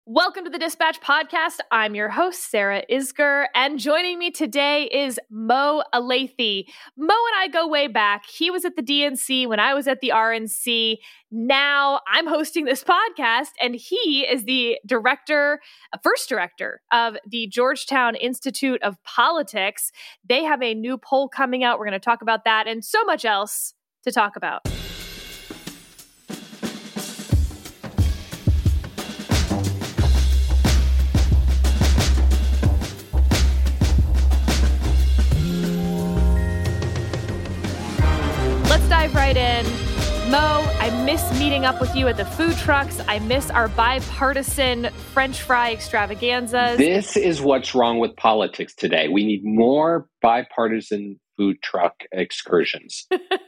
Welcome to the Dispatch Podcast. I'm your host, Sarah Isgur, and joining me today is Mo Elleithee. Mo and I go way back. He was at the DNC when I was at the RNC. Now I'm hosting this podcast, and he is the first director of the Georgetown Institute of Politics. They have a new poll coming out. We're going to talk about that and so much else to talk about. Dive right in. Mo, I miss meeting up with you at the food trucks. I miss our bipartisan French fry extravaganzas. This is what's wrong with politics today. We need more bipartisan food truck excursions.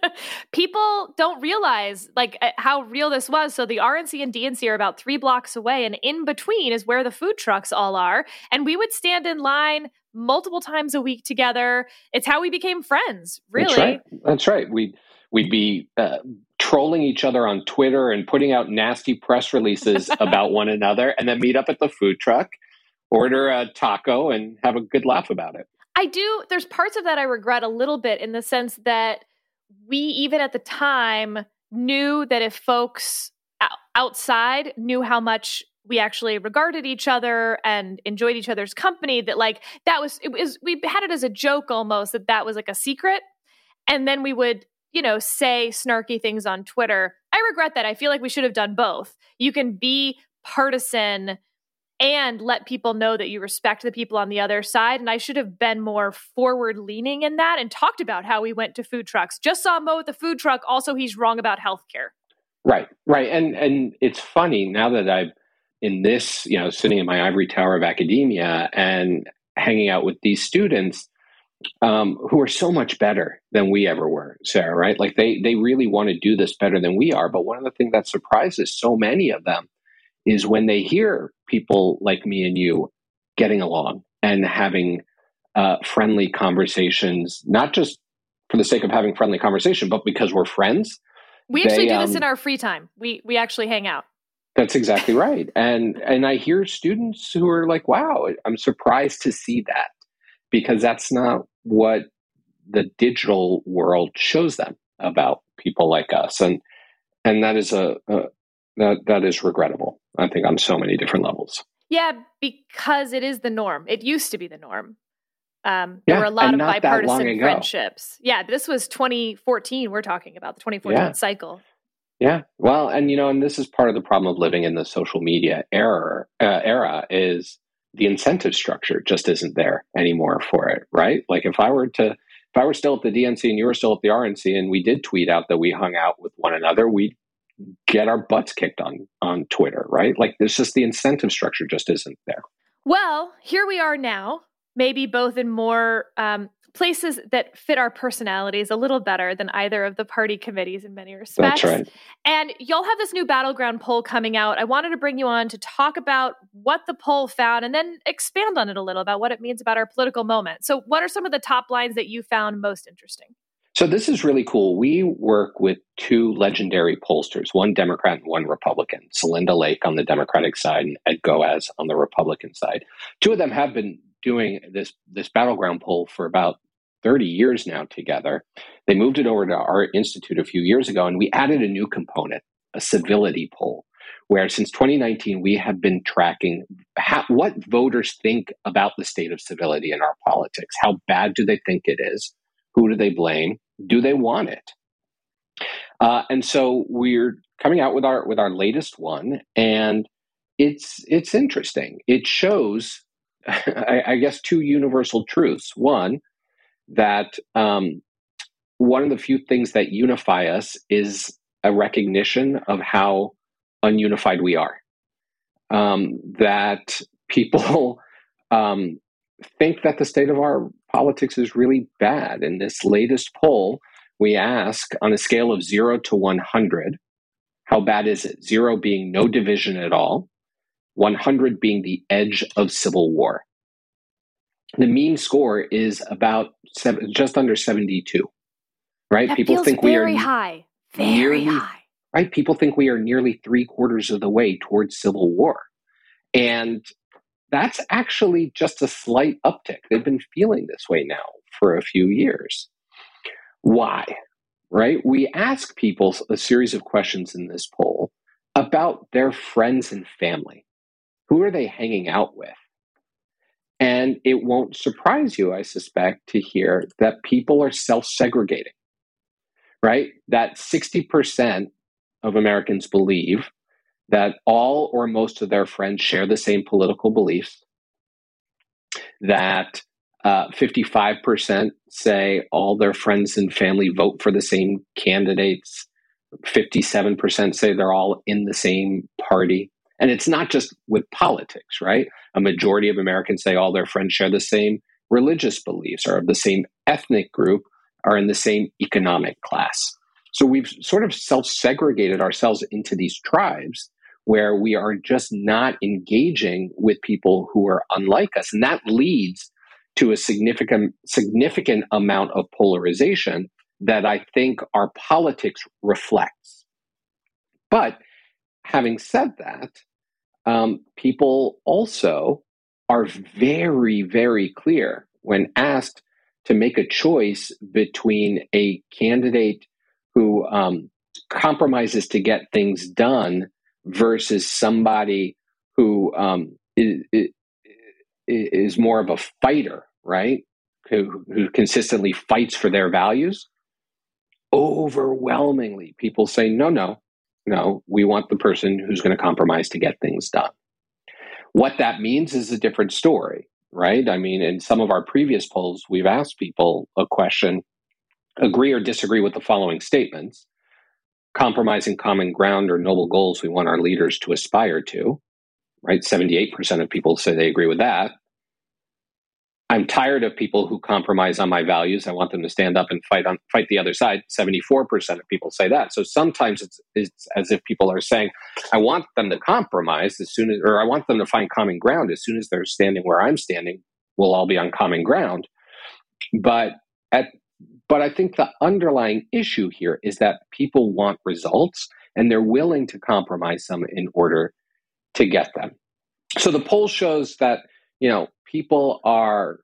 People don't realize how real this was. So the RNC and DNC are about 3 blocks away, and in between is where the food trucks all are. And we would stand in line multiple times a week together. It's how we became friends, really. That's right. We'd be trolling each other on Twitter and putting out nasty press releases about one another, and then meet up at the food truck, order a taco, and have a good laugh about it. There's parts of that I regret a little bit, in the sense that we, even at the time, knew that if folks outside knew how much we actually regarded each other and enjoyed each other's company, that we had it as a joke almost, that was like a secret. And then we would say snarky things on Twitter. I regret that. I feel like we should have done both. You can be partisan and let people know that you respect the people on the other side. And I should have been more forward leaning in that and talked about how we went to food trucks. Just saw Mo at the food truck. Also, he's wrong about healthcare. Right. And it's funny now that I'm in this, sitting in my ivory tower of academia and hanging out with these students, who are so much better than we ever were, Sarah, right? Like they really want to do this better than we are. But one of the things that surprises so many of them is when they hear people like me and you getting along and having friendly conversations, not just for the sake of having friendly conversation, but because we're friends. We actually do this in our free time. We actually hang out. That's exactly right. And I hear students who are like, wow, I'm surprised to see that, because that's not what the digital world shows them about people like us. And that is that is regrettable, I think, on so many different levels. Yeah, because it is the norm. It used to be the norm. There were a lot of bipartisan friendships. Yeah, this was 2014 we're talking about, the 2014 cycle. Yeah, well, and this is part of the problem of living in the social media era is the incentive structure just isn't there anymore for it, right? Like if I were still at the DNC and you were still at the RNC and we did tweet out that we hung out with one another, we'd get our butts kicked on Twitter, right? Like there's just the incentive structure just isn't there. Well, here we are now, maybe both in more places that fit our personalities a little better than either of the party committees in many respects. That's right. And y'all have this new battleground poll coming out. I wanted to bring you on to talk about what the poll found and then expand on it a little about what it means about our political moment. So what are some of the top lines that you found most interesting? So this is really cool. We work with 2 legendary pollsters, one Democrat and one Republican, Celinda Lake on the Democratic side and Ed Goaz on the Republican side. 2 of them have been doing this battleground poll for about 30 years now together. They moved it over to our institute a few years ago, and we added a new component, a civility poll, where since 2019, we have been tracking what voters think about the state of civility in our politics. How bad do they think it is? Who do they blame? Do they want it? And so we're coming out with our latest one, and it's interesting. It shows, I guess, 2 universal truths. One, that one of the few things that unify us is a recognition of how ununified we are. That people think that the state of our politics is really bad. In this latest poll, we ask on a scale of 0 to 100, how bad is it? 0 being no division at all, 100 being the edge of civil war. The mean score is about just under 72, right? That people think we are very high. Right? People think we are nearly 3/4 of the way towards civil war. And that's actually just a slight uptick. They've been feeling this way now for a few years. Why? Right? We ask people a series of questions in this poll about their friends and family. Who are they hanging out with? And it won't surprise you, I suspect, to hear that people are self-segregating, right? That 60% of Americans believe that all or most of their friends share the same political beliefs, that 55% say all their friends and family vote for the same candidates, 57% say they're all in the same party. And it's not just with politics, right? A majority of Americans say all their friends share the same religious beliefs, are of the same ethnic group, are in the same economic class. So we've sort of self-segregated ourselves into these tribes where we are just not engaging with people who are unlike us. And that leads to a significant amount of polarization that I think our politics reflects. But having said that, people also are very, very clear when asked to make a choice between a candidate who compromises to get things done versus somebody who is more of a fighter, right? Who consistently fights for their values. Overwhelmingly, people say, no, we want the person who's going to compromise to get things done. What that means is a different story, right? I mean, in some of our previous polls, we've asked people a question, agree or disagree with the following statements. Compromising common ground or noble goals we want our leaders to aspire to, right? 78% of people say they agree with that. I'm tired of people who compromise on my values. I want them to stand up and fight the other side. 74% of people say that. So sometimes it's as if people are saying, I want them to compromise or I want them to find common ground as soon as they're standing where I'm standing. We'll all be on common ground. But I think the underlying issue here is that people want results and they're willing to compromise some in order to get them. So the poll shows that, people are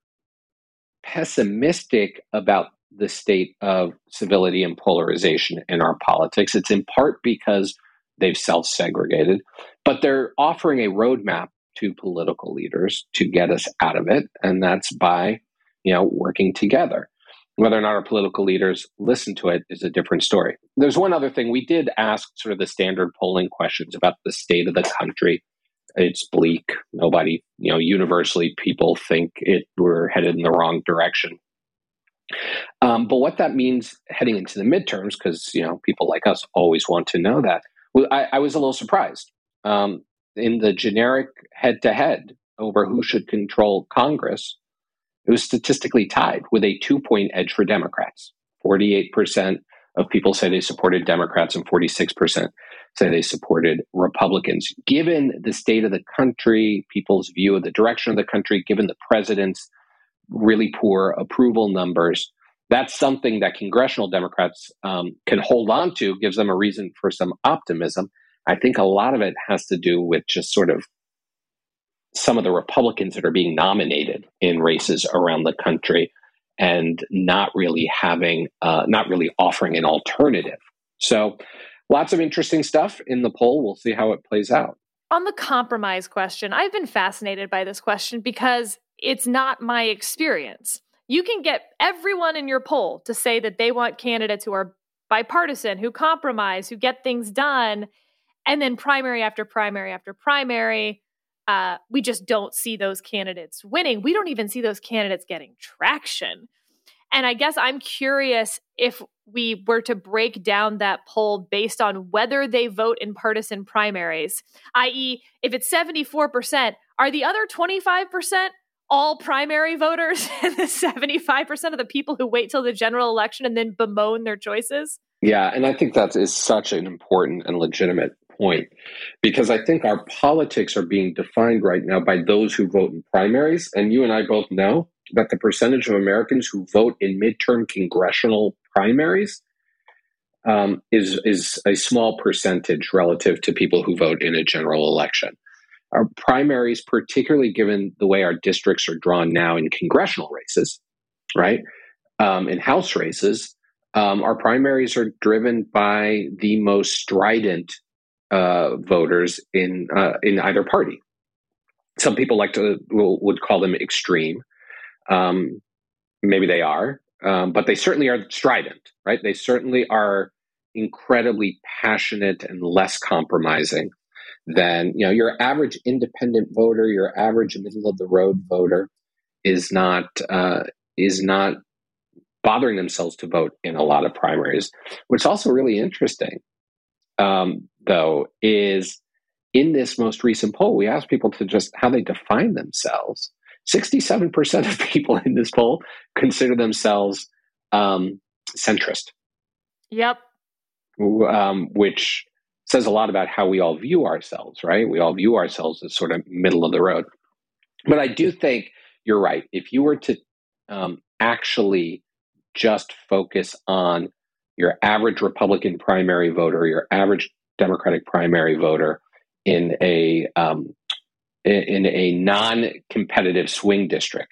pessimistic about the state of civility and polarization in our politics. It's in part because they've self-segregated, but they're offering a roadmap to political leaders to get us out of it. And that's by, working together. Whether or not our political leaders listen to it is a different story. There's one other thing. We did ask sort of the standard polling questions about the state of the country. It's bleak. Nobody, universally people think we're headed in the wrong direction. But what that means heading into the midterms, because, people like us always want to know that, I was a little surprised. In the generic head-to-head over who should control Congress, it was statistically tied with a 2-point edge for Democrats. 48% of people say they supported Democrats and 46% say they supported Republicans. Given the state of the country, people's view of the direction of the country, given the president's really poor approval numbers, that's something that congressional Democrats can hold on to, gives them a reason for some optimism. I think a lot of it has to do with just sort of some of the Republicans that are being nominated in races around the country and not really offering an alternative. So lots of interesting stuff in the poll. We'll see how it plays out. On the compromise question, I've been fascinated by this question because it's not my experience. You can get everyone in your poll to say that they want candidates who are bipartisan, who compromise, who get things done. And then primary after primary after primary, we just don't see those candidates winning. We don't even see those candidates getting traction. And I guess I'm curious if we were to break down that poll based on whether they vote in partisan primaries, i.e., if it's 74%, are the other 25% all primary voters and the 75% of the people who wait till the general election and then bemoan their choices? Yeah, and I think that is such an important and legitimate point, because I think our politics are being defined right now by those who vote in primaries. And you and I both know that the percentage of Americans who vote in midterm congressional primaries is a small percentage relative to people who vote in a general election. Our primaries, particularly given the way our districts are drawn now in congressional races, right? In House races, our primaries are driven by the most strident voters in either party. Some people would call them extreme. Maybe they are, but they certainly are strident, right? They certainly are incredibly passionate and less compromising than your average independent voter, your average middle of the road voter is not bothering themselves to vote in a lot of primaries. What's also really interesting, though, is in this most recent poll, we asked people to just how they define themselves. 67% of people in this poll consider themselves centrist. Yep. Which says a lot about how we all view ourselves, right? We all view ourselves as sort of middle of the road. But I do think you're right. If you were to actually just focus on your average Republican primary voter, your average Democratic primary voter in a non-competitive swing district,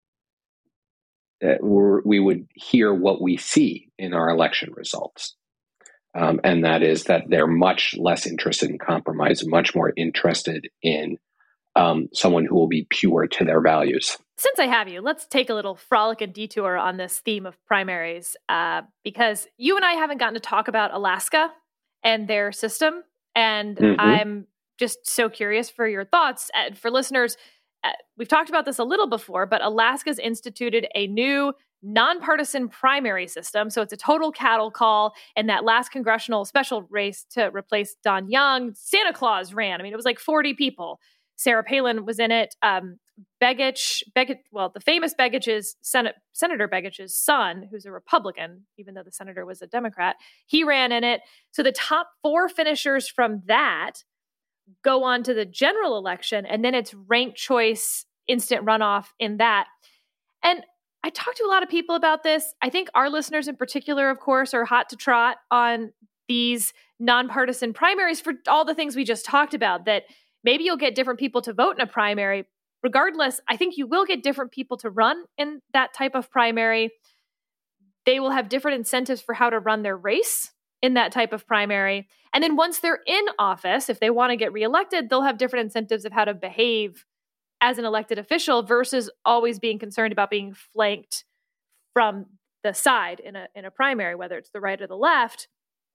we would hear what we see in our election results. And that is that they're much less interested in compromise, much more interested in someone who will be pure to their values. Since I have you, let's take a little frolic and detour on this theme of primaries, because you and I haven't gotten to talk about Alaska and their system. And I'm just so curious for your thoughts. For listeners, we've talked about this a little before, but Alaska's instituted a new nonpartisan primary system. So it's a total cattle call. And that last congressional special race to replace Don Young, Santa Claus ran. I mean, it was like 40 people. Sarah Palin was in it. Begich, the famous Senator Begich's son, who's a Republican, even though the senator was a Democrat, he ran in it. So the top 4 finishers from that go on to the general election, and then it's ranked choice instant runoff in that. And I talked to a lot of people about this. I think our listeners in particular, of course, are hot to trot on these nonpartisan primaries for all the things we just talked about, that maybe you'll get different people to vote in a primary. Regardless, I think you will get different people to run in that type of primary. They will have different incentives for how to run their race in that type of primary. And then once they're in office, if they want to get reelected, they'll have different incentives of how to behave as an elected official versus always being concerned about being flanked from the side in a primary, whether it's the right or the left.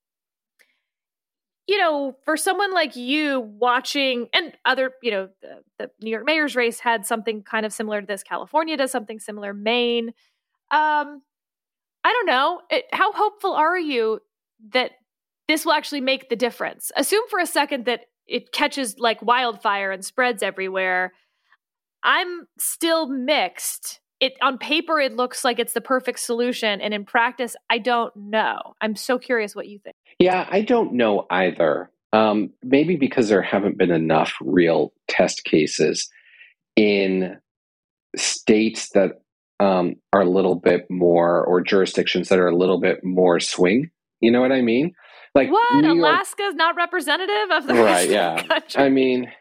For someone like you watching, and other, the New York mayor's race had something kind of similar to this. California does something similar. Maine. I don't know. How hopeful are you that this will actually make the difference? Assume for a second that it catches like wildfire and spreads everywhere. I'm still mixed. On paper, it looks like it's the perfect solution. And in practice, I don't know. I'm so curious what you think. Yeah, I don't know either. Maybe because there haven't been enough real test cases in states that are a little bit more, or jurisdictions that are a little bit more swing. You know what I mean? Like what? Alaska's not representative of the rest of the country. I mean,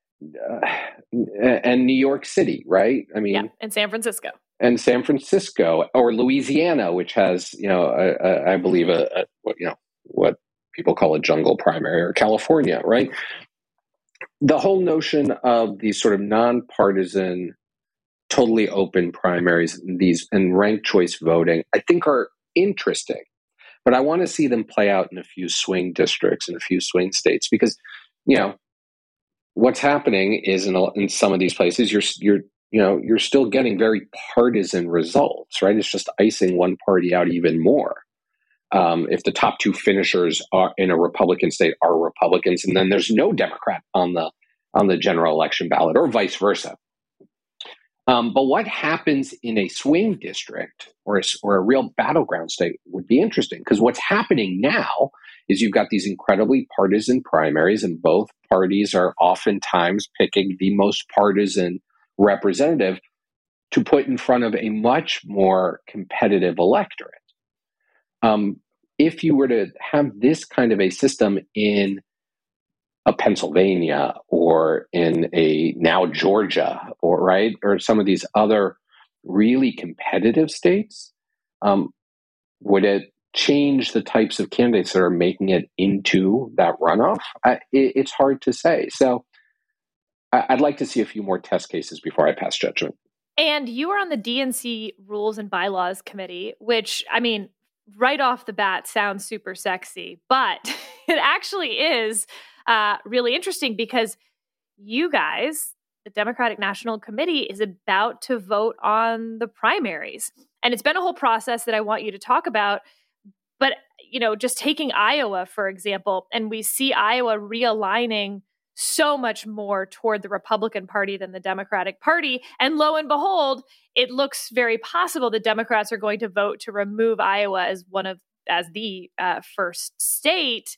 and New York City, right? I mean, yeah, and San Francisco. Or Louisiana, which has, I believe what people call a jungle primary, or California, right? The whole notion of these sort of nonpartisan, totally open primaries, and ranked choice voting, I think are interesting, but I want to see them play out in a few swing districts and a few swing states, because, what's happening is in some of these places, you're still getting very partisan results, right? It's just icing one party out even more. If the top 2 finishers are in a Republican state are Republicans, and then there's no Democrat on the general election ballot, or vice versa. But what happens in a swing district or a real battleground state would be interesting, because what's happening now is you've got these incredibly partisan primaries, and both parties are oftentimes picking the most partisan representative to put in front of a much more competitive electorate. If you were to have this kind of a system in a Pennsylvania or in a now Georgia or some of these other really competitive states, would it change the types of candidates that are making it into that runoff? It's hard to say. So I'd like to see a few more test cases before I pass judgment. And you are on the DNC Rules and Bylaws Committee, which, I mean, right off the bat sounds super sexy, but it actually is really interesting because you guys, the Democratic National Committee, is about to vote on the primaries. And it's been a whole process that I want you to talk about. But, just taking Iowa, for example, and we see Iowa realigning so much more toward the Republican Party than the Democratic Party. And lo and behold, it looks very possible the Democrats are going to vote to remove Iowa as the first state.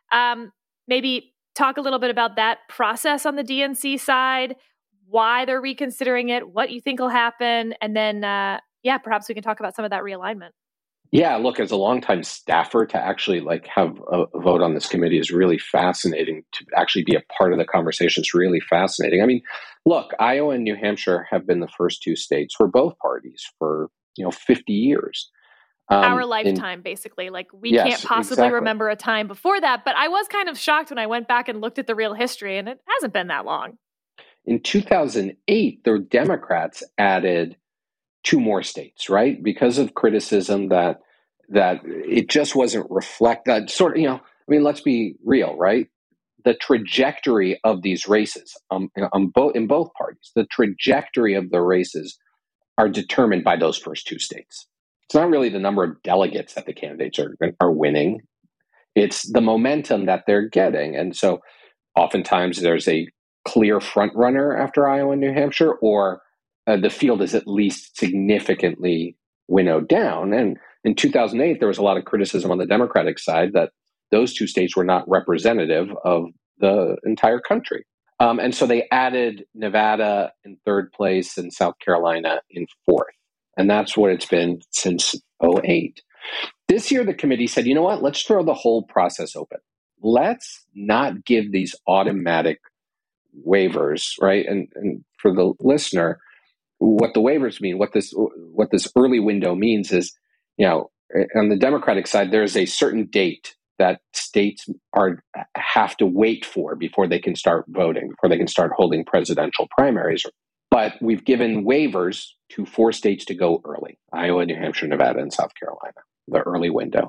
Maybe talk a little bit about that process on the DNC side, why they're reconsidering it, what you think will happen, and then, perhaps we can talk about some of that realignment. Yeah, look, as a longtime staffer, to actually have a vote on this committee is really fascinating. To actually be a part of the conversation is really fascinating. I mean, look, Iowa and New Hampshire have been the first two states for both parties for 50 years. Our lifetime, basically. Yes, can't possibly remember a time before that. But I was kind of shocked when I went back and looked at the real history, and it hasn't been that long. In 2008, the Democrats added two more states, right? Because of criticism that it just wasn't reflected. Let's be real, right? The trajectory of these races in both parties, the trajectory of the races are determined by those first two states. It's not really the number of delegates that the candidates are winning. It's the momentum that they're getting. And so oftentimes there's a clear front runner after Iowa and New Hampshire, or the field is at least significantly winnowed down. And in 2008, there was a lot of criticism on the Democratic side that those two states were not representative of the entire country. And so they added Nevada in third place and South Carolina in fourth. And that's what it's been since 2008. This year, the committee said, you know what, let's throw the whole process open. Let's not give these automatic waivers, right? And for the listener, what the waivers mean, what this early window means is, on the Democratic side, there's a certain date that states have to wait for before they can start voting, before they can start holding presidential primaries. But we've given waivers to 4 states to go early: Iowa, New Hampshire, Nevada, and South Carolina, the early window.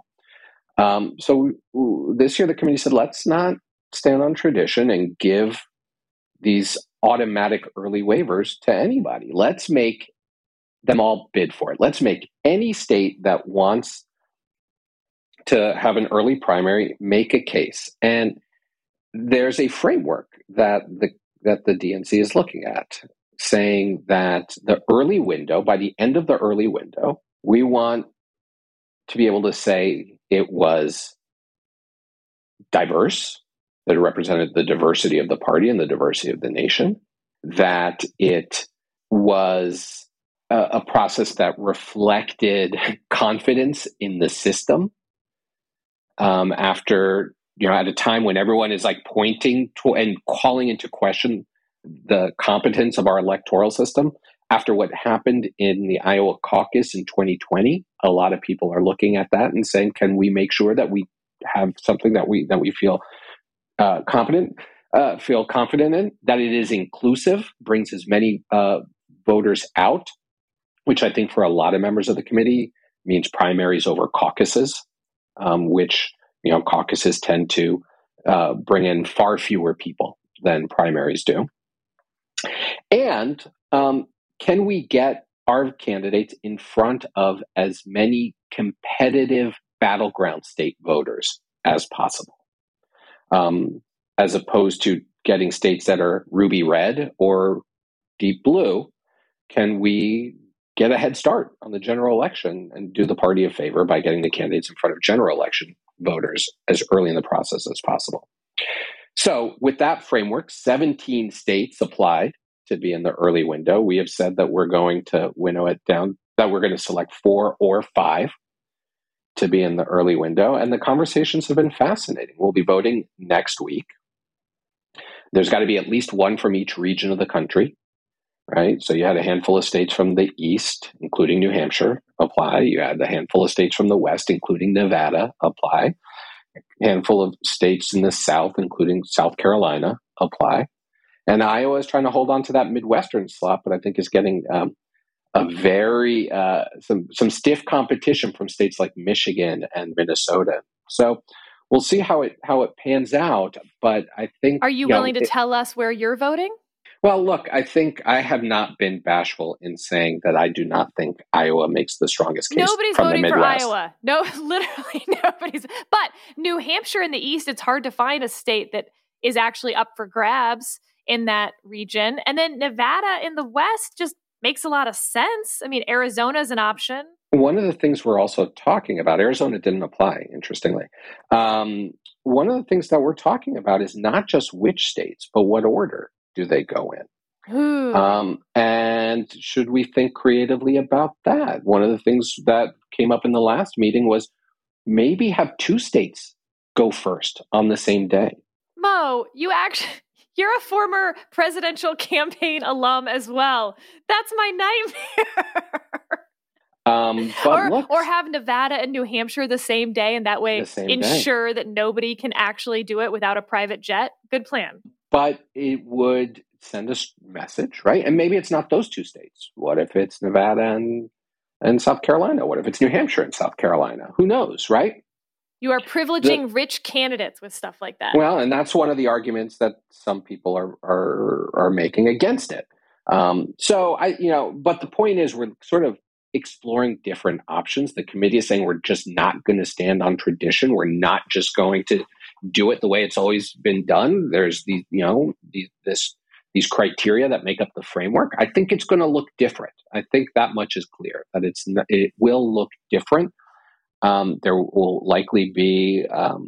So this year, the committee said, let's not stand on tradition and give these automatic early waivers to anybody. Let's make them all bid for it. Let's make any state that wants to have an early primary make a case. And there's a framework that the DNC is looking at, saying that the early window, by the end of the early window, we want to be able to say it was diverse, that it represented the diversity of the party and the diversity of the nation, that it was a process that reflected confidence in the system after, at a time when everyone is pointing to and calling into question the competence of our electoral system. After what happened in the Iowa caucus in 2020, a lot of people are looking at that and saying, can we make sure that we have something that we feel confident in, that it is inclusive, brings as many voters out, which I think for a lot of members of the committee means primaries over caucuses, which caucuses tend to bring in far fewer people than primaries do. And can we get our candidates in front of as many competitive battleground state voters as possible? As opposed to getting states that are ruby red or deep blue, can we get a head start on the general election and do the party a favor by getting the candidates in front of general election voters as early in the process as possible? So with that framework, 17 states applied to be in the early window. We have said that we're going to winnow it down, that we're going to select 4 or 5 to be in the early window. And the conversations have been fascinating. We'll be voting next week. There's got to be at least one from each region of the country, right? So you had a handful of states from the East, including New Hampshire, apply. You had a handful of states from the West, including Nevada, apply. A handful of states in the South, including South Carolina, apply. And Iowa is trying to hold on to that Midwestern slot, but I think is getting a very some stiff competition from states like Michigan and Minnesota. So we'll see how it pans out. But I think, are you willing to tell us where you're voting? Well, look, I think I have not been bashful in saying that I do not think Iowa makes the strongest case. Nobody's from voting the for Midwest. Iowa. No, literally nobody's. But New Hampshire in the East, it's hard to find a state that is actually up for grabs in that region. And then Nevada in the West just makes a lot of sense. I mean, Arizona is an option. One of the things we're also talking about, Arizona didn't apply, interestingly. One of the things that we're talking about is not just which states, but what order do they go in? And should we think creatively about that? One of the things that came up in the last meeting was maybe have two states go first on the same day. Mo, you're a former presidential campaign alum as well. That's my nightmare. Or have Nevada and New Hampshire the same day, and that way ensure that nobody can actually do it without a private jet. Good plan. But it would send a message, right? And maybe it's not those two states. What if it's Nevada and South Carolina? What if it's New Hampshire and South Carolina? Who knows, right? You are privileging rich candidates with stuff like that. Well, and that's one of the arguments that some people are making against it. But the point is, we're sort of exploring different options. The committee is saying we're just not going to stand on tradition. We're not just going to do it the way it's always been done. There's these criteria that make up the framework. I think it's going to look different. I think that much is clear, that it will look different. There will likely be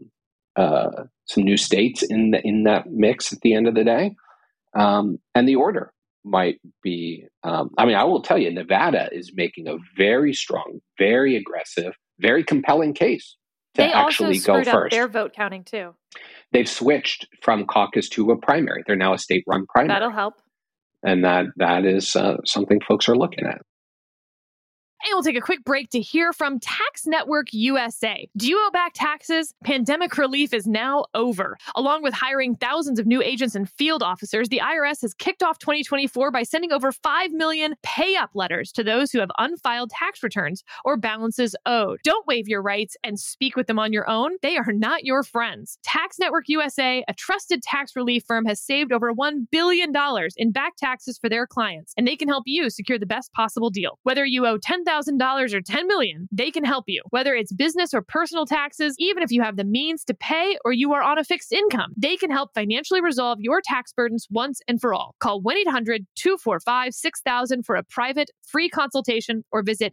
some new states in that mix at the end of the day, and the order might be. I will tell you, Nevada is making a very strong, very aggressive, very compelling case to actually go first. They also screwed up their vote counting too. They've switched from caucus to a primary. They're now a state-run primary. That'll help. And that is something folks are looking at. And we'll take a quick break to hear from Tax Network USA. Do you owe back taxes? Pandemic relief is now over. Along with hiring thousands of new agents and field officers, the IRS has kicked off 2024 by sending over 5 million pay-up letters to those who have unfiled tax returns or balances owed. Don't waive your rights and speak with them on your own. They are not your friends. Tax Network USA, a trusted tax relief firm, has saved over $1 billion in back taxes for their clients, and they can help you secure the best possible deal. Whether you owe $10,000 or $10 million, they can help you. Whether it's business or personal taxes, even if you have the means to pay or you are on a fixed income, they can help financially resolve your tax burdens once and for all. Call 1-800-245-6000 for a private, free consultation or visit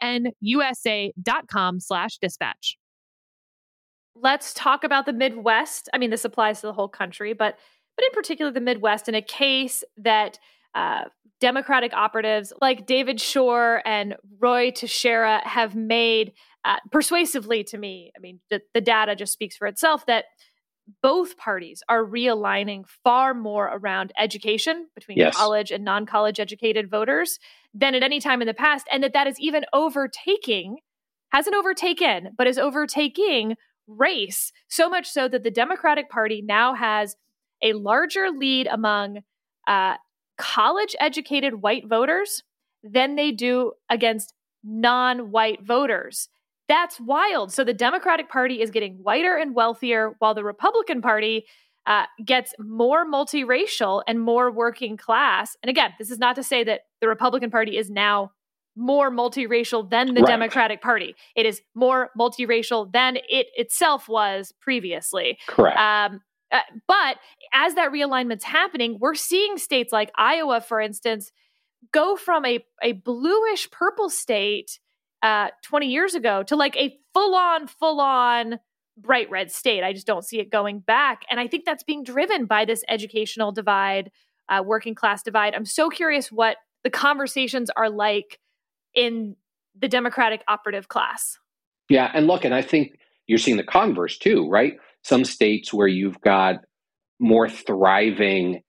tnusa.com/dispatch. Let's talk about the Midwest. I mean, this applies to the whole country, but in particular the Midwest, in a case that Democratic operatives like David Shor and Roy Teixeira have made persuasively to me. I mean, the data just speaks for itself that both parties are realigning far more around education between college and non-college educated voters than at any time in the past. And that is even hasn't overtaken, but is overtaking race. So much so that the Democratic Party now has a larger lead among college-educated white voters than they do against non-white voters. That's wild. So the Democratic Party is getting whiter and wealthier, while the Republican Party gets more multiracial and more working class. And again, this is not to say that the Republican Party is now more multiracial than the Democratic Party. It is more multiracial than it itself was previously. Correct. But as that realignment's happening, we're seeing states like Iowa, for instance, go from a bluish purple state 20 years ago to like a full-on bright red state. I just don't see it going back. And I think that's being driven by this educational divide, working class divide. I'm so curious what the conversations are like in the Democratic operative class. Yeah, and look, and I think you're seeing the converse too, right? Some states where you've got more thriving,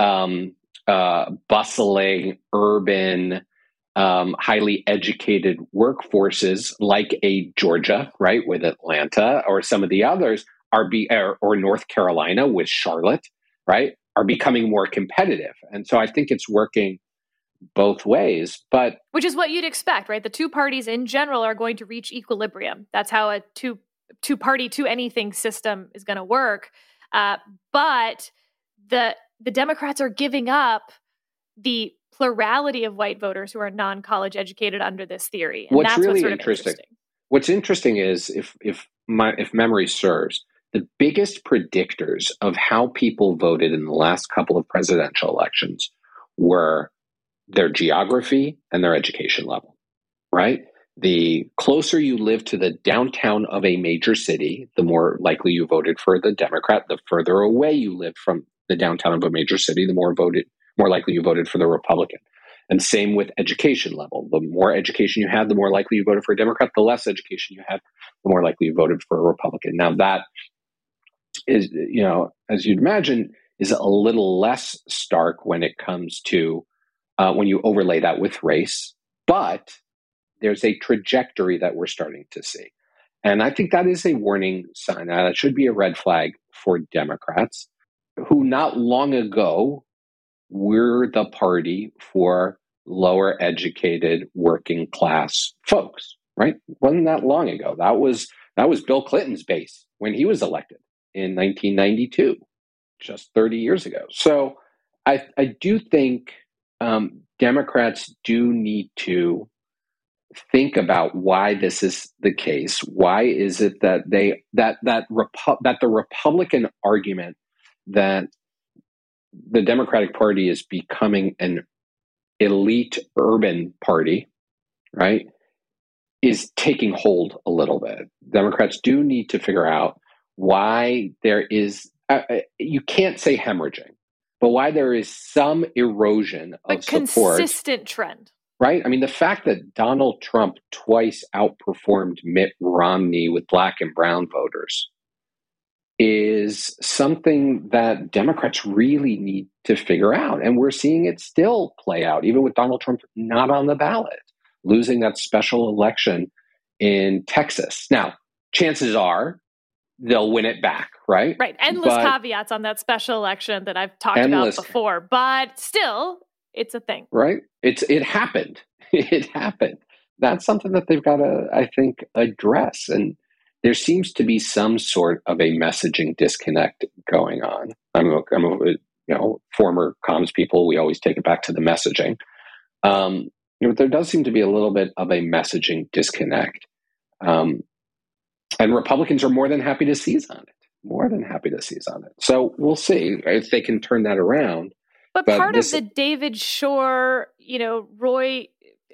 bustling, urban, highly educated workforces like a Georgia, right, with Atlanta, or some of the others or North Carolina with Charlotte, right, are becoming more competitive. And so I think it's working both ways, but which is what you'd expect, right? The two parties in general are going to reach equilibrium. That's how a two-party, two-anything system is going to work. But the Democrats are giving up the plurality of white voters who are non-college educated under this theory. And what's really sort of interesting. What's interesting is if memory serves, the biggest predictors of how people voted in the last couple of presidential elections were their geography and their education level, right? The closer you live to the downtown of a major city, the more likely you voted for the Democrat. The further away you lived from the downtown of a major city, the more likely you voted for the Republican. And same with education level. The more education you had, the more likely you voted for a Democrat. The less education you had, the more likely you voted for a Republican. Now that is, as you'd imagine, is a little less stark when it comes to when you overlay that with race, but there's a trajectory that we're starting to see. And I think that is a warning sign. That should be a red flag for Democrats who not long ago were the party for lower educated working class folks, right? Wasn't that long ago. That was Bill Clinton's base when he was elected in 1992, just 30 years ago. So I do think Democrats do need to think about why this is the case. Why is it that the Republican argument that the Democratic Party is becoming an elite urban party, right, is taking hold a little bit? Democrats do need to figure out why there is, you can't say hemorrhaging, but why there is some erosion of support. Consistent trend. Right? I mean, the fact that Donald Trump twice outperformed Mitt Romney with black and brown voters is something that Democrats really need to figure out. And we're seeing it still play out, even with Donald Trump not on the ballot, losing that special election in Texas. Now, chances are they'll win it back, right? Right. Endless caveats on that special election that I've talked about before, but still, it's a thing. Right? It happened. It happened. That's something that they've got to, I think, address. And there seems to be some sort of a messaging disconnect going on. I'm a former comms people. We always take it back to the messaging. There does seem to be a little bit of a messaging disconnect. And Republicans are more than happy to seize on it. So we'll see if they can turn that around. But part of the David Shor, Roy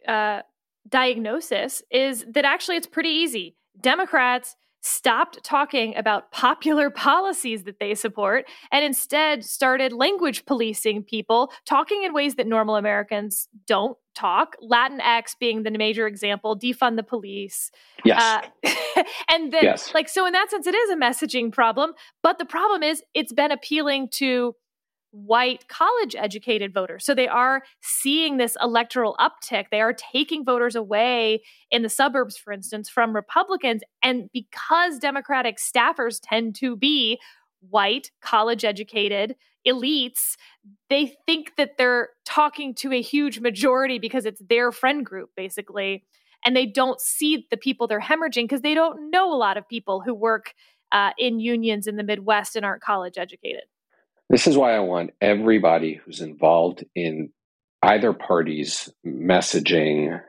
diagnosis is that actually it's pretty easy. Democrats stopped talking about popular policies that they support and instead started language policing people, talking in ways that normal Americans don't talk. Latinx being the major example, defund the police. Yes. And then, so in that sense, it is a messaging problem. But the problem is it's been appealing to white college-educated voters. So they are seeing this electoral uptick. They are taking voters away in the suburbs, for instance, from Republicans. And because Democratic staffers tend to be white, college-educated elites, they think that they're talking to a huge majority because it's their friend group, basically. And they don't see the people they're hemorrhaging because they don't know a lot of people who work in unions in the Midwest and aren't college-educated. This is why I want everybody who's involved in either party's messaging,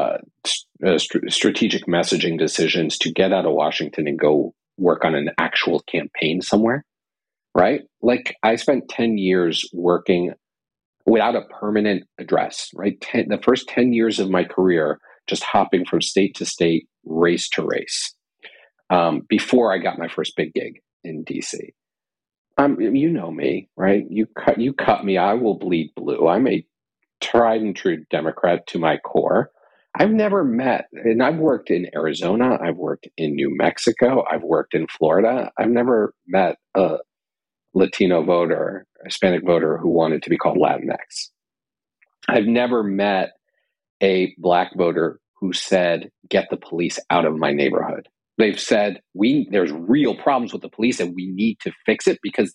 strategic messaging decisions to get out of Washington and go work on an actual campaign somewhere, right? Like I spent 10 years working without a permanent address, right? The first 10 years of my career, just hopping from state to state, race to race, before I got my first big gig in DC. You know me, right? You cut me, I will bleed blue. I'm a tried and true Democrat to my core. I've never met, and I've worked in Arizona, I've worked in New Mexico, I've worked in Florida. I've never met a Latino voter, Hispanic voter who wanted to be called Latinx. I've never met a Black voter who said, get the police out of my neighborhood. They've said, there's real problems with the police and we need to fix it because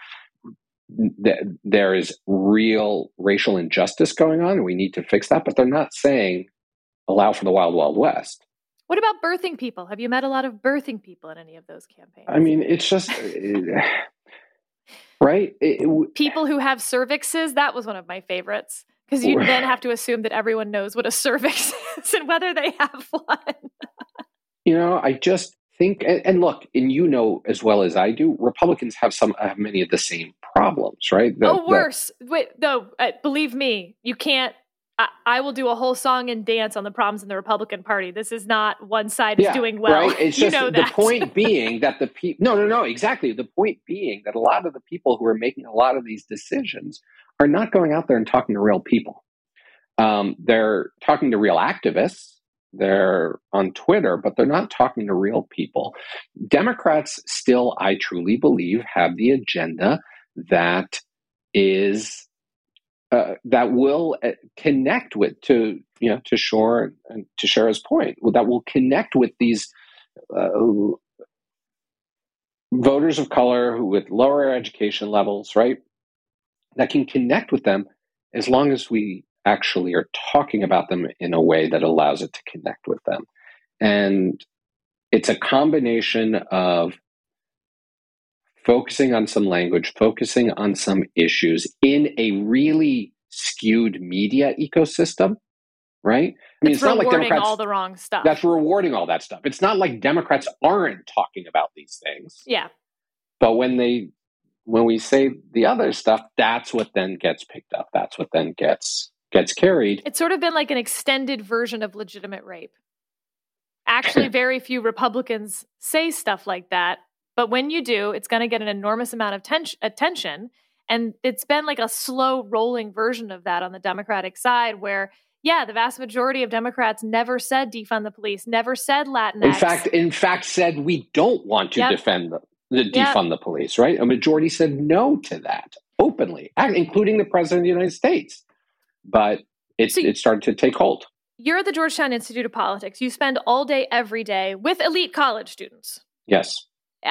there is real racial injustice going on and we need to fix that. But they're not saying, allow for the wild, wild west. What about birthing people? Have you met a lot of birthing people in any of those campaigns? I mean, it's just, right? People who have cervixes, that was one of my favorites. Because you then have to assume that everyone knows what a cervix is and whether they have one. I just think, and look, and you know as well as I do, Republicans have many of the same problems, right? Worse. Wait, no, believe me, you can't. I will do a whole song and dance on the problems in the Republican Party. This is not one side is doing well. Right? It's just the point being that the people, no, exactly. The point being that a lot of the people who are making a lot of these decisions are not going out there and talking to real people. They're talking to real activists. They're on Twitter, but they're not talking to real people. Democrats still, I truly believe, have the agenda that is that will connect with to Shore and to Shara's point, that will connect with these voters of color who with lower education levels, right? That can connect with them as long as we actually are talking about them in a way that allows it to connect with them. And it's a combination of focusing on some language, focusing on some issues in a really skewed media ecosystem, right? I mean, it's not like Democrats all the wrong stuff. That's rewarding all that stuff. It's not like Democrats aren't talking about these things. Yeah. But when we say the other stuff, that's what then gets picked up. That's what then gets carried. It's sort of been like an extended version of legitimate rape. Actually, very few Republicans say stuff like that. But when you do, it's going to get an enormous amount of attention. And it's been like a slow rolling version of that on the Democratic side where, yeah, the vast majority of Democrats never said defund the police, never said Latinx. In fact, said we don't want to defund the police, right? A majority said no to that openly, including the president of the United States. But it started to take hold. You're at the Georgetown Institute of Politics. You spend all day, every day with elite college students. Yes.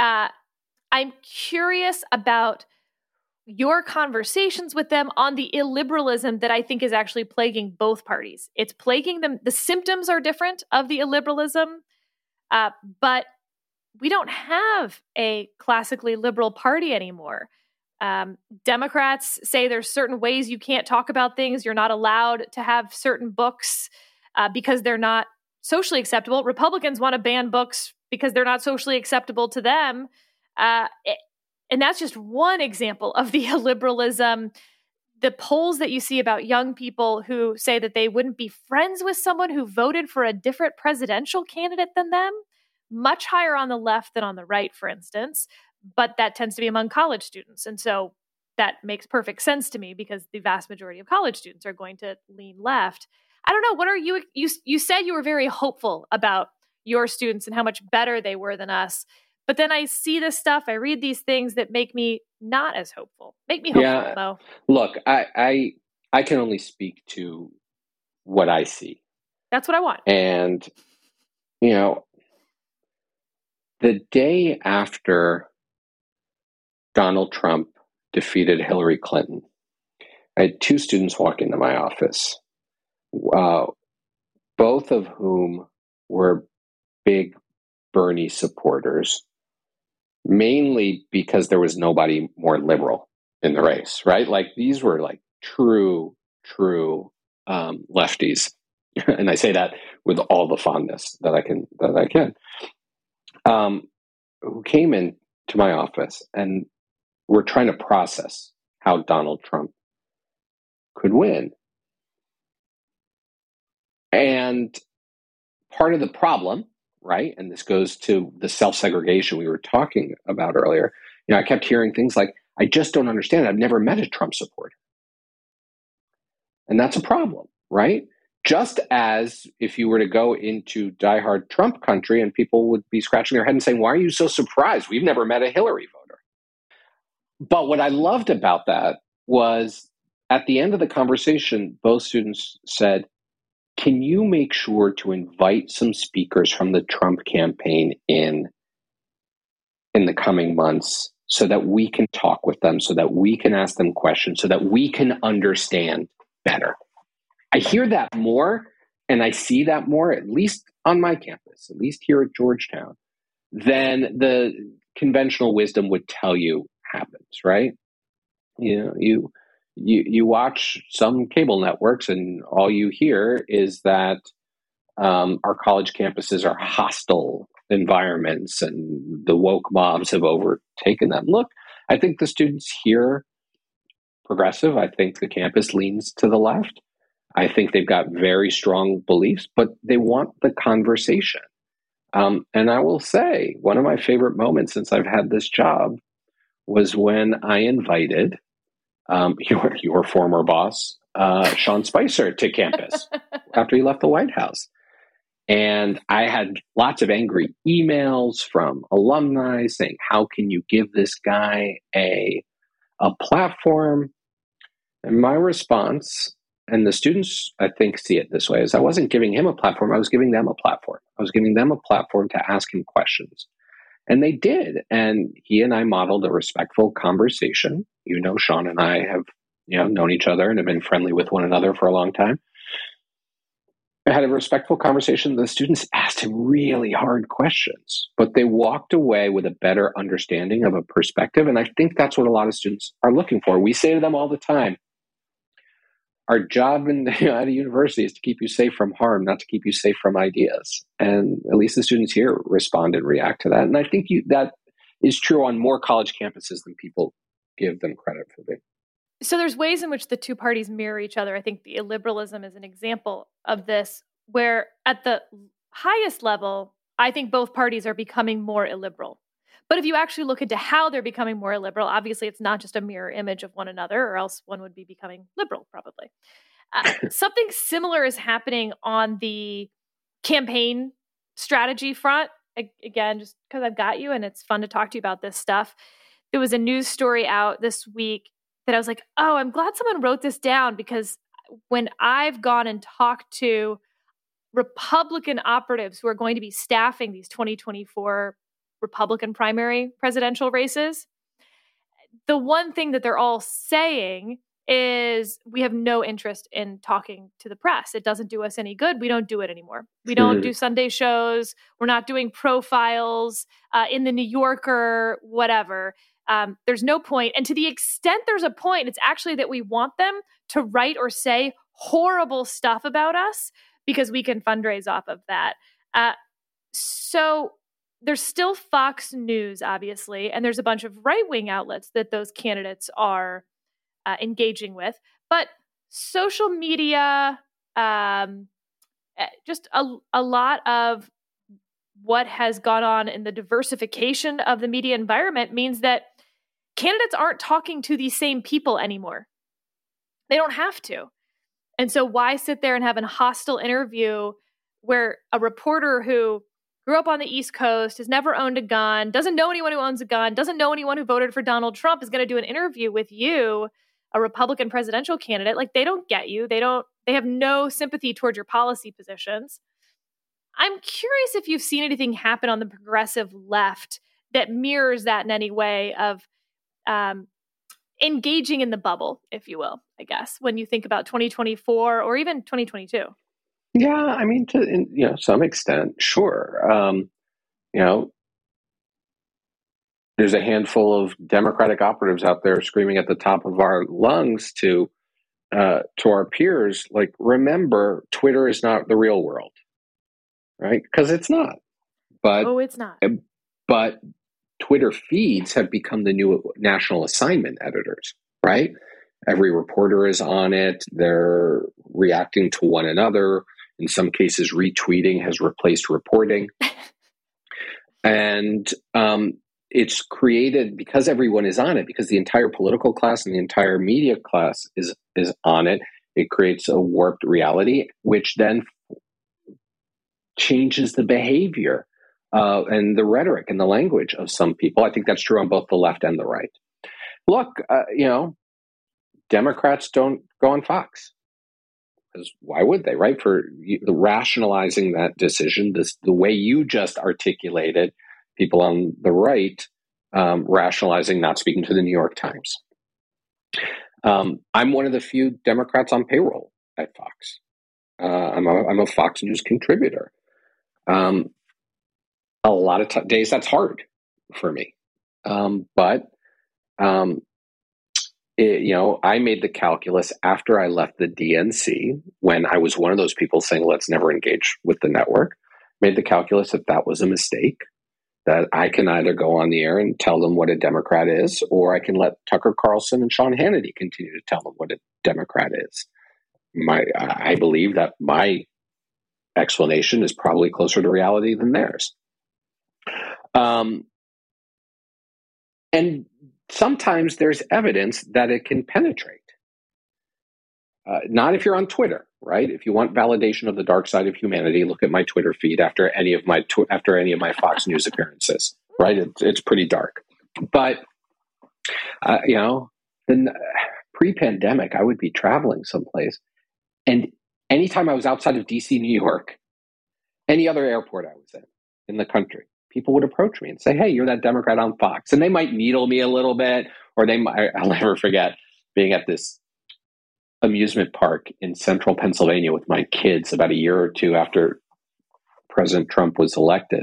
I'm curious about your conversations with them on the illiberalism that I think is actually plaguing both parties. It's plaguing them. The symptoms are different of the illiberalism, but we don't have a classically liberal party anymore. Democrats say there's certain ways you can't talk about things. You're not allowed to have certain books because they're not socially acceptable. Republicans want to ban books because they're not socially acceptable to them. And that's just one example of the illiberalism. The polls that you see about young people who say that they wouldn't be friends with someone who voted for a different presidential candidate than them, much higher on the left than on the right, for instance. But that tends to be among college students. And so that makes perfect sense to me because the vast majority of college students are going to lean left. I don't know. What are you said you were very hopeful about your students and how much better they were than us. But then I see this stuff, I read these things that make me not as hopeful. Make me hopeful, though. Look, I can only speak to what I see. That's what I want. And, the day after Donald Trump defeated Hillary Clinton, I had two students walk into my office, both of whom were big Bernie supporters, mainly because there was nobody more liberal in the race, right? Like these were like true lefties. And I say that with all the fondness that I can, who came in to my office and were trying to process how Donald Trump could win. And part of the problem, right, and this goes to the self-segregation we were talking about earlier, I kept hearing things like, I just don't understand it. I've never met a Trump supporter. And that's a problem, right? Just as if you were to go into diehard Trump country and people would be scratching their head and saying, why are you so surprised? We've never met a Hillary voter. But what I loved about that was at the end of the conversation, both students said, can you make sure to invite some speakers from the Trump campaign in the coming months so that we can talk with them, so that we can ask them questions, so that we can understand better? I hear that more and I see that more, at least on my campus, at least here at Georgetown, than the conventional wisdom would tell you happens, right? You watch some cable networks and all you hear is that our college campuses are hostile environments and the woke mobs have overtaken them. Look, I think the students here progressive. I think the campus leans to the left. I think they've got very strong beliefs, but they want the conversation. And I will say, one of my favorite moments since I've had this job was when I invited your former boss, Sean Spicer, to campus after he left the White House. And I had lots of angry emails from alumni saying, how can you give this guy a platform? And my response, and the students, I think, see it this way, is I wasn't giving him a platform. I was giving them a platform. I was giving them a platform to ask him questions. And they did. And he and I modeled a respectful conversation. You know, Sean and I have known each other and have been friendly with one another for a long time. I had a respectful conversation. The students asked him really hard questions, but they walked away with a better understanding of a perspective. And I think that's what a lot of students are looking for. We say to them all the time, our job at a university is to keep you safe from harm, not to keep you safe from ideas. And at least the students here respond and react to that. And I think that is true on more college campuses than people give them credit for being. So there's ways in which the two parties mirror each other. I think the illiberalism is an example of this, where at the highest level, I think both parties are becoming more illiberal. But if you actually look into how they're becoming more illiberal, obviously it's not just a mirror image of one another, or else one would be becoming liberal, probably. Something similar is happening on the campaign strategy front. Again, just because I've got you and it's fun to talk to you about this stuff. There was a news story out this week that I was like, oh, I'm glad someone wrote this down, because when I've gone and talked to Republican operatives who are going to be staffing these 2024 Republican primary presidential races, the one thing that they're all saying is we have no interest in talking to the press. It doesn't do us any good. We don't do it anymore. We don't do Sunday shows. We're not doing profiles in the New Yorker, whatever. There's no point. And to the extent there's a point, it's actually that we want them to write or say horrible stuff about us because we can fundraise off of that. So there's still Fox News, obviously, and there's a bunch of right-wing outlets that those candidates are engaging with. But social media, just a lot of what has gone on in the diversification of the media environment means that candidates aren't talking to these same people anymore. They don't have to. And so why sit there and have a hostile interview where a reporter who grew up on the East Coast, has never owned a gun, doesn't know anyone who owns a gun, doesn't know anyone who voted for Donald Trump, is going to do an interview with you, a Republican presidential candidate? Like, they don't get you. They have no sympathy towards your policy positions. I'm curious if you've seen anything happen on the progressive left that mirrors that in any way of engaging in the bubble, if you will, I guess, when you think about 2024 or even 2022. Yeah, I mean, to some extent, sure. There's a handful of Democratic operatives out there screaming at the top of our lungs to our peers, like, remember, Twitter is not the real world, right? Because it's not. But it's not. But Twitter feeds have become the new national assignment editors, right? Every reporter is on it. They're reacting to one another. In some cases, retweeting has replaced reporting. And it's created, because everyone is on it, because the entire political class and the entire media class is on it, it creates a warped reality, which then changes the behavior and the rhetoric and the language of some people. I think that's true on both the left and the right. Look, Democrats don't go on Fox. Because why would they, right? For rationalizing that decision, the way you just articulated, people on the right rationalizing not speaking to the New York Times. I'm one of the few Democrats on payroll at Fox. I'm a Fox News contributor. A lot of days that's hard for me, but I made the calculus after I left the DNC, when I was one of those people saying, let's never engage with the network, made the calculus that was a mistake, that I can either go on the air and tell them what a Democrat is, or I can let Tucker Carlson and Sean Hannity continue to tell them what a Democrat is. I believe that my explanation is probably closer to reality than theirs. And sometimes there's evidence that it can penetrate. Not if you're on Twitter, right? If you want validation of the dark side of humanity, look at my Twitter feed after any of my Fox News appearances, right? It's pretty dark. But pre-pandemic, I would be traveling someplace, and anytime I was outside of DC, New York, any other airport I was in the country, people would approach me and say, hey, you're that Democrat on Fox. And they might needle me a little bit, or I'll never forget being at this amusement park in central Pennsylvania with my kids about a year or two after President Trump was elected.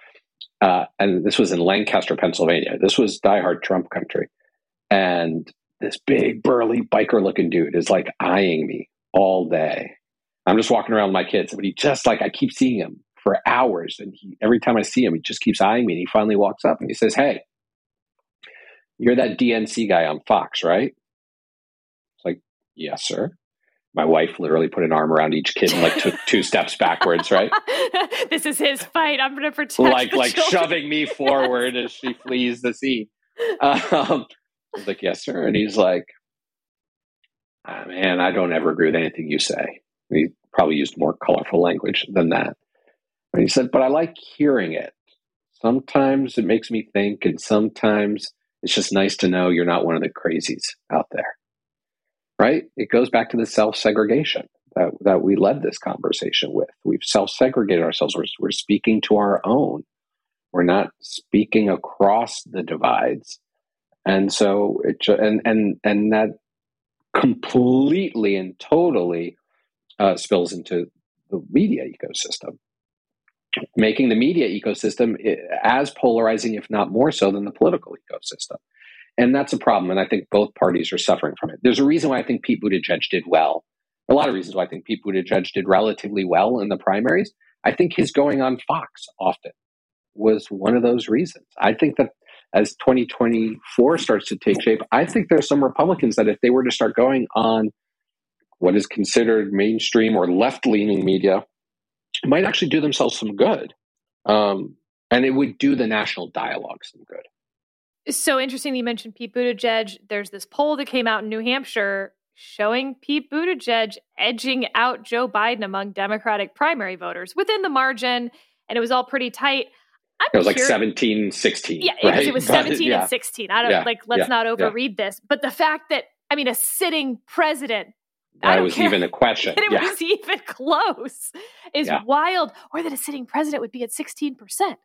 And this was in Lancaster, Pennsylvania. This was diehard Trump country. And this big, burly, biker-looking dude is like eyeing me all day. I'm just walking around with my kids, but I keep seeing him for hours. And every time I see him, he just keeps eyeing me. And he finally walks up and he says, hey, you're that DNC guy on Fox, right? It's like, yes, sir. My wife literally put an arm around each kid and took 2 steps backwards, right? This is his fight. I'm going to protect like shoving me forward as she flees the scene. I was like, yes, sir. And he's like, man, I don't ever agree with anything you say. And he probably used more colorful language than that. And he said, but I like hearing it. Sometimes it makes me think, and sometimes it's just nice to know you're not one of the crazies out there. Right? It goes back to the self-segregation that we led this conversation with. We've self-segregated ourselves. We're speaking to our own. We're not speaking across the divides. And so and that completely and totally spills into the media ecosystem, making the media ecosystem as polarizing, if not more so, than the political ecosystem. And that's a problem. And I think both parties are suffering from it. There's a reason why I think Pete Buttigieg did well. A lot of reasons why I think Pete Buttigieg did relatively well in the primaries. I think his going on Fox often was one of those reasons. I think that as 2024 starts to take shape, I think there's some Republicans that if they were to start going on what is considered mainstream or left-leaning media, might actually do themselves some good. And it would do the national dialogue some good. So interesting that you mentioned Pete Buttigieg. There's this poll that came out in New Hampshire showing Pete Buttigieg edging out Joe Biden among Democratic primary voters within the margin, and it was all pretty tight. It was like 17-16. Yeah, right? it was 17 and 16. I don't let's not overread this. But the fact that, a sitting president, that was even a question. It was even close is wild. Or that a sitting president would be at 16%.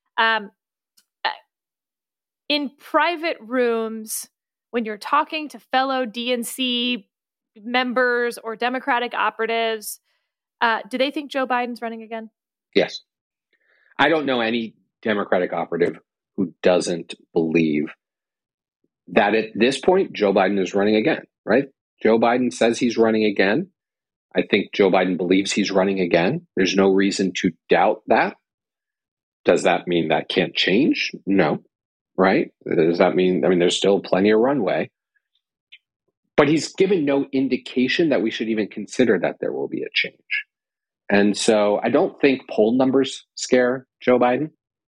In private rooms, when you're talking to fellow DNC members or Democratic operatives, do they think Joe Biden's running again? Yes. I don't know any Democratic operative who doesn't believe that at this point, Joe Biden is running again, right? Joe Biden says he's running again. I think Joe Biden believes he's running again. There's no reason to doubt that. Does that mean that can't change? No. Right? Does that mean, there's still plenty of runway. But he's given no indication that we should even consider that there will be a change. And so I don't think poll numbers scare Joe Biden.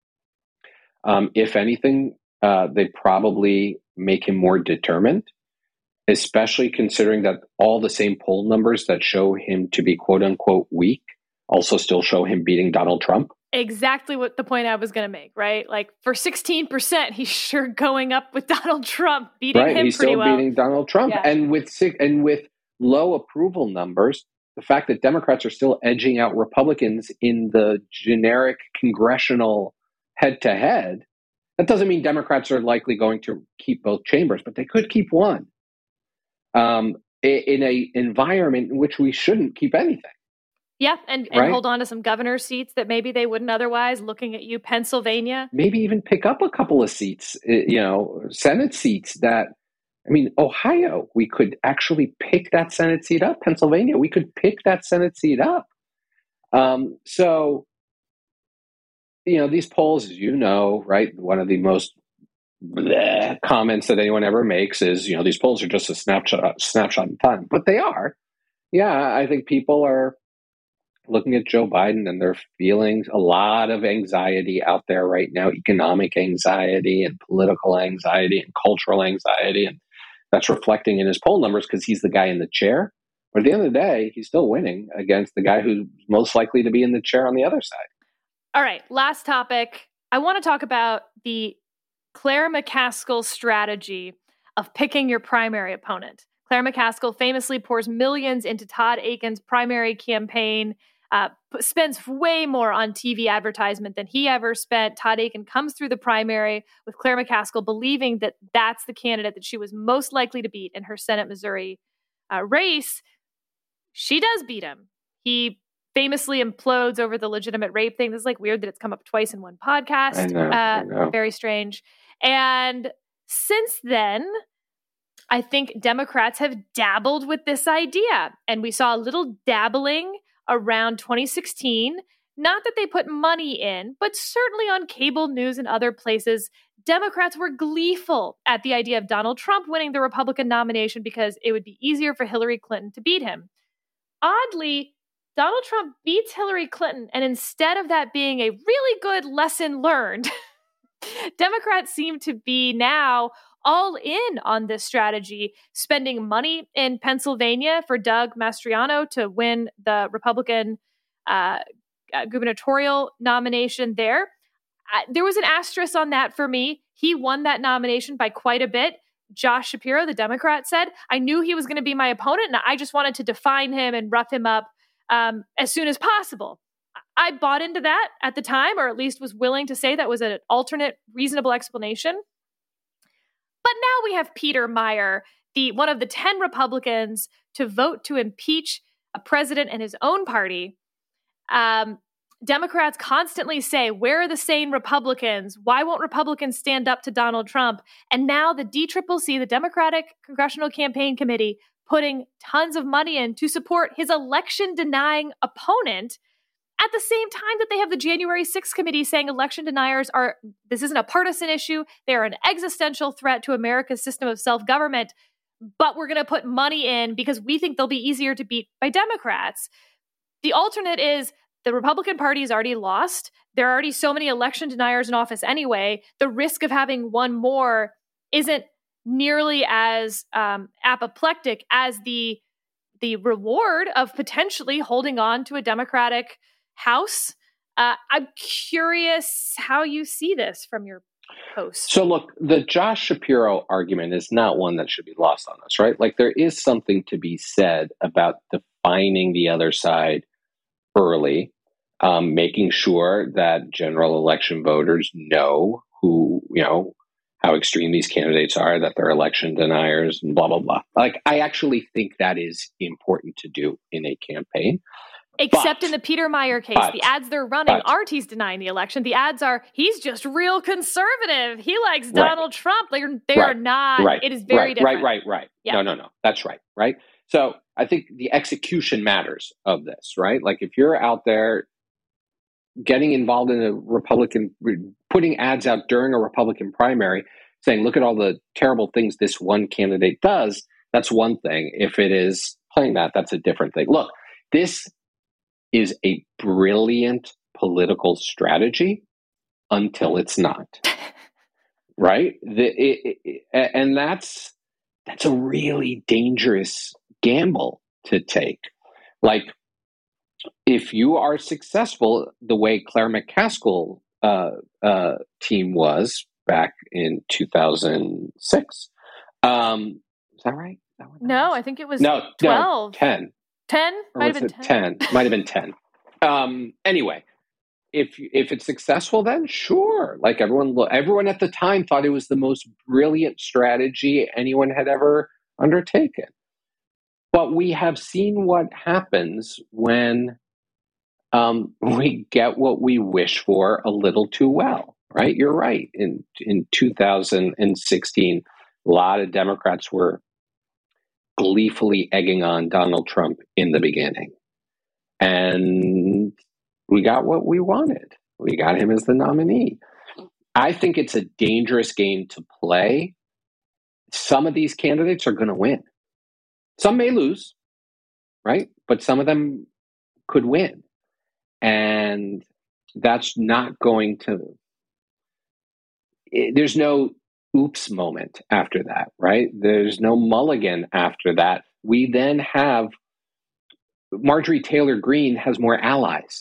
If anything, they probably make him more determined, especially considering that all the same poll numbers that show him to be quote unquote weak also still show him beating Donald Trump. exactly what the point I was going to make, right? Like for 16%, he's sure going up with Donald Trump, beating him He's pretty still well. beating Donald Trump. Yeah. And with low approval numbers, the fact that Democrats are still edging out Republicans in the generic congressional head-to-head, that doesn't mean Democrats are likely going to keep both chambers, but they could keep one in an environment in which we shouldn't keep anything. Yeah, and hold on to some governor seats that maybe they wouldn't otherwise, looking at you, Pennsylvania. Maybe even pick up a couple of seats, Senate seats that, Ohio, we could actually pick that Senate seat up. Pennsylvania, we could pick that Senate seat up. These polls, as you know, right, one of the most comments that anyone ever makes is, these polls are just a snapshot in time. But they are. Yeah, I think people are looking at Joe Biden and they're feeling a lot of anxiety out there right now, economic anxiety and political anxiety and cultural anxiety. And that's reflecting in his poll numbers because he's the guy in the chair. But at the end of the day, he's still winning against the guy who's most likely to be in the chair on the other side. All right, last topic. I want to talk about the Claire McCaskill strategy of picking your primary opponent. Claire McCaskill famously pours millions into Todd Akin's primary campaign, spends way more on TV advertisement than he ever spent. Todd Akin comes through the primary with Claire McCaskill believing that that's the candidate that she was most likely to beat in her Senate Missouri race. She does beat him. He famously implodes over the legitimate rape thing. This is like weird that it's come up twice in one podcast. I know. Very strange. And since then, I think Democrats have dabbled with this idea. And we saw a little dabbling around 2016. Not that they put money in, but certainly on cable news and other places, Democrats were gleeful at the idea of Donald Trump winning the Republican nomination because it would be easier for Hillary Clinton to beat him. Oddly, Donald Trump beats Hillary Clinton, and instead of that being a really good lesson learned, Democrats seem to be now all in on this strategy, spending money in Pennsylvania for Doug Mastriano to win the Republican gubernatorial nomination there. There was an asterisk on that for me. He won that nomination by quite a bit. Josh Shapiro, the Democrat, said, I knew he was going to be my opponent, and I just wanted to define him and rough him up as soon as possible. I bought into that at the time, or at least was willing to say that was an alternate reasonable explanation. But now we have Peter Meijer, one of the 10 Republicans to vote to impeach a president in his own party. Democrats constantly say, where are the sane Republicans? Why won't Republicans stand up to Donald Trump? And now the DCCC, the Democratic Congressional Campaign Committee, putting tons of money in to support his election-denying opponent at the same time that they have the January 6th committee saying election deniers this isn't a partisan issue, they're an existential threat to America's system of self-government, but we're going to put money in because we think they'll be easier to beat by Democrats. The alternate is the Republican Party is already lost. There are already so many election deniers in office anyway. The risk of having one more isn't nearly as apoplectic as the reward of potentially holding on to a Democratic House. I'm curious how you see this from your post. So look, the Josh Shapiro argument is not one that should be lost on us, right? Like there is something to be said about defining the other side early, making sure that general election voters know how extreme these candidates are, that they're election deniers and blah, blah, blah. Like, I actually think that is important to do in a campaign. Except in the Peter Meijer case, the ads they're running aren't he's denying the election. The ads are he's just real conservative. He likes Donald Trump. They are not. Right. It is very different. Right. Yeah. No. That's right. So I think the execution matters of this, right? Like if you're out there getting involved in a Republican, putting ads out during a Republican primary, saying, look at all the terrible things this one candidate does, that's one thing. If it is playing that, that's a different thing. Look, this is a brilliant political strategy until it's not, right? And that's a really dangerous gamble to take. Like, if you are successful the way Claire McCaskill team was back in 2006, is that right? No, I think it was 12. No, 10. 10? Might have been 10. Might have been 10. Anyway, if it's successful, then sure. Like everyone at the time thought it was the most brilliant strategy anyone had ever undertaken. But we have seen what happens when we get what we wish for a little too well, right? You're right. In 2016, a lot of Democrats were gleefully egging on Donald Trump in the beginning. And we got what we wanted. We got him as the nominee. I think it's a dangerous game to play. Some of these candidates are going to win. Some may lose, right? But some of them could win. And that's not going to... There's no oops moment after that, right? There's no mulligan after that. We then have Marjorie Taylor Greene has more allies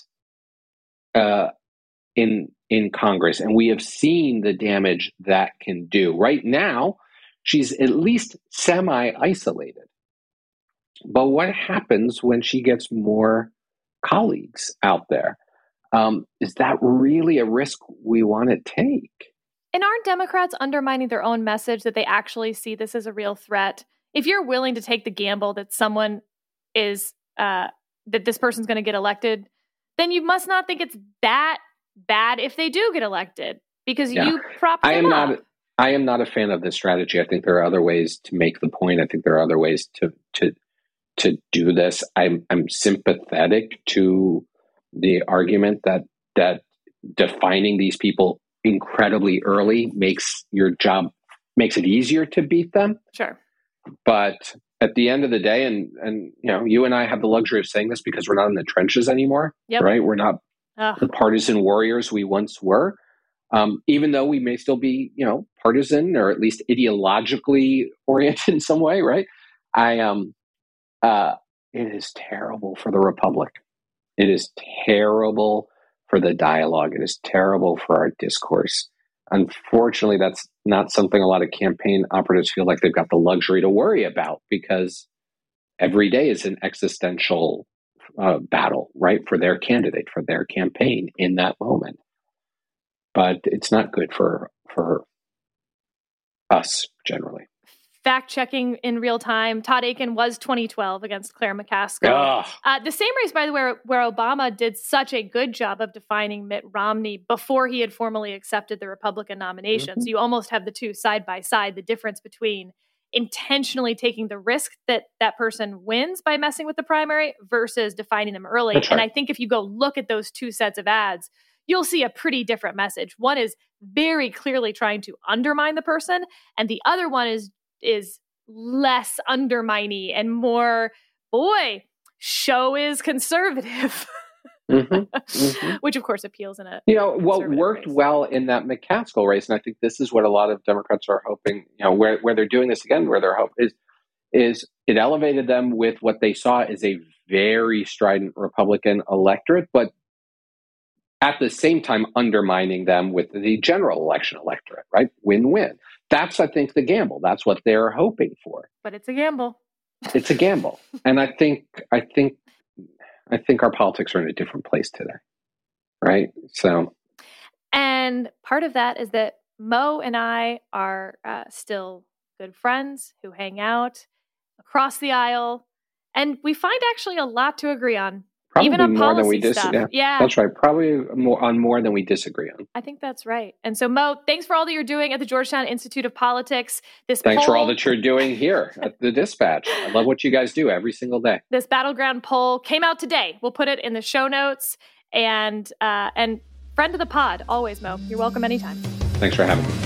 in Congress, and we have seen the damage that can do. Right now, she's at least semi-isolated. But what happens when she gets more colleagues out there? Is that really a risk we want to take? And aren't Democrats undermining their own message that they actually see this as a real threat? If you're willing to take the gamble that someone is, that this person's going to get elected, then you must not think it's that bad if they do get elected, because you prop them up. I am not a fan of this strategy. I think there are other ways to make the point. I think there are other ways to do this. I'm sympathetic to the argument that defining these people incredibly early makes it easier to beat them. Sure. But at the end of the day, and you and I have the luxury of saying this because we're not in the trenches anymore, right? We're not the partisan warriors we once were. Even though we may still be, partisan or at least ideologically oriented in some way, right? It is terrible for the Republic. It is terrible for the dialogue. It is terrible for our discourse. Unfortunately, that's not something a lot of campaign operatives feel like they've got the luxury to worry about, because every day is an existential battle, right, for their candidate, for their campaign in that moment. But it's not good for us generally. Fact checking in real time. Todd Akin was 2012 against Claire McCaskill. The same race, by the way, where Obama did such a good job of defining Mitt Romney before he had formally accepted the Republican nomination. So you almost have the two side by side, the difference between intentionally taking the risk that that person wins by messing with the primary versus defining them early. That's right. And I think if you go look at those two sets of ads, you'll see a pretty different message. One is very clearly trying to undermine the person, and the other one is less undermining and more, show is conservative, which of course appeals in a what worked race. Well in that McCaskill race, and I think this is what a lot of Democrats are hoping, where they're doing this again, where their hope is it elevated them with what they saw as a very strident Republican electorate, but at the same time undermining them with the general election electorate, right? Win-win. That's, I think, the gamble. That's what they're hoping for. But it's a gamble. It's a gamble. And I think our politics are in a different place today, right? So, and part of that is that Mo and I are still good friends who hang out across the aisle, and we find actually a lot to agree on. Probably even on more policy than we disagree. stuff. Yeah, that's right. Probably more than we disagree on. I think that's right. And so, Mo, thanks for all that you're doing at the Georgetown Institute of Politics. Thanks for all that you're doing here at the Dispatch. I love what you guys do every single day. This battleground poll came out today. We'll put it in the show notes. And friend of the pod, always, Mo. You're welcome anytime. Thanks for having me.